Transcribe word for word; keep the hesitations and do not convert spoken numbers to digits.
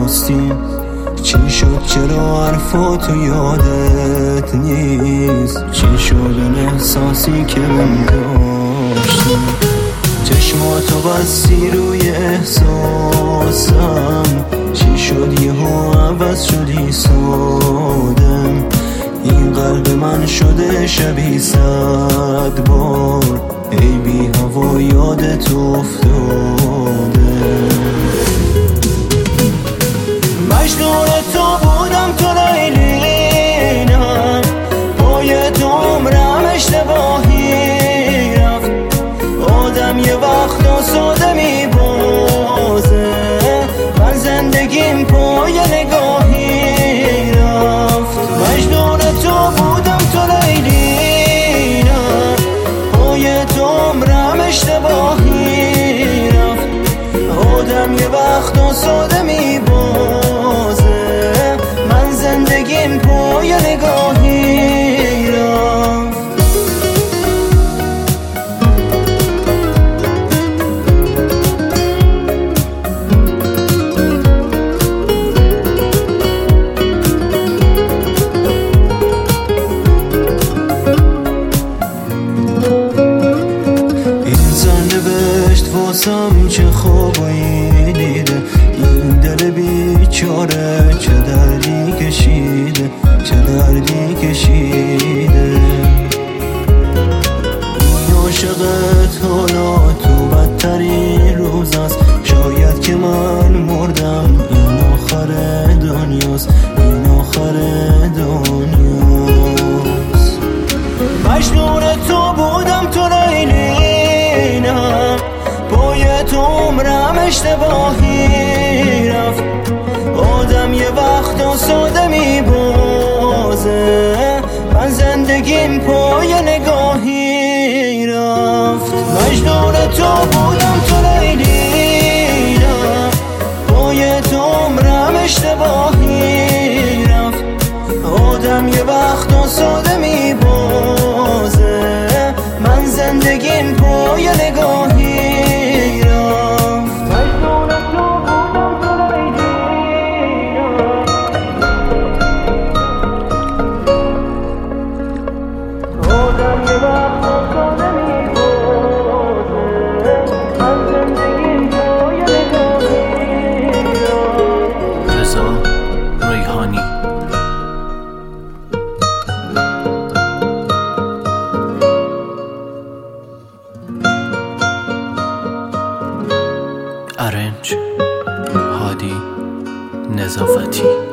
راستی چی شد چرا حرفاتو یادت نیست؟ چی شد اون احساسی که من داشتم؟ چشماتو بستی روی احساسم، چی شد یهو عوض شدی سادم؟ این قلب من شده شبیه صد بار ای بی هوا یادت افتاده. مجنون تو بودم تو لیلینم، پای تو عمرم اشتباهی رفت. آدم یه وقت آساده می بازه، من زندگیم پای نگاهی رفت. مجنون تو بودم تو لیلینم، پای تو عمرم اشتباهی رفت. آدم یه وقت آساده می بازه، من زندگیم پای نگاهی رفت. واسم چه خوابایی دیده، این دل بیچاره چه دردی کشیده، چه دردی کشیده. عاشقت حالا تو بدترین روز است، شاید که من مردم این آخر دنیاست، این آخر دنیاست. مجنون تو بودم تو لیلینم، پای تو عمرم اشتباهی رفت. آدم یه وقت آساده می بازه، من زندگیم پای نگاهی رفت. مجنون تو بودم تو لیلینم، پای تو عمرم اشتباهی رفت. آدم یه وقت آساده می بازه، من زندگیم پای نگاهی ارنج هادی نظافتی.